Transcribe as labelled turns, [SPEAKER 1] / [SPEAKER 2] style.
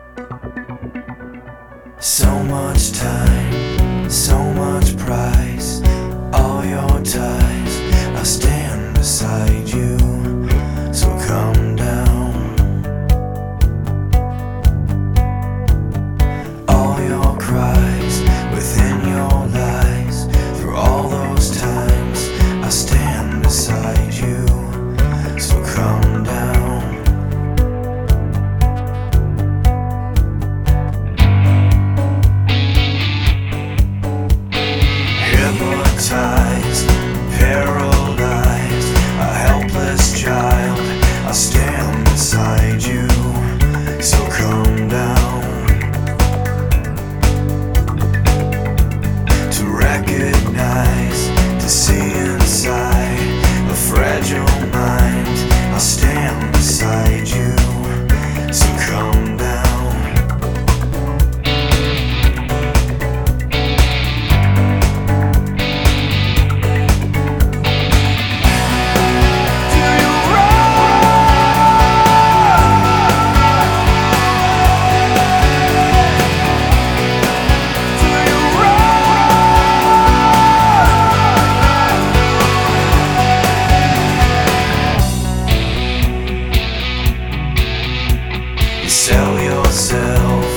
[SPEAKER 1] So much time, so much price, all your ties, I stand beside you, so come down. All your cries, within your lies, through all those times, I stand beside you, so come down. Hypnotized, paralyzed, a helpless child, I stand beside you, so come down. To recognize, to see inside a fragile mind, I stand beside you, so come down. Sell yourself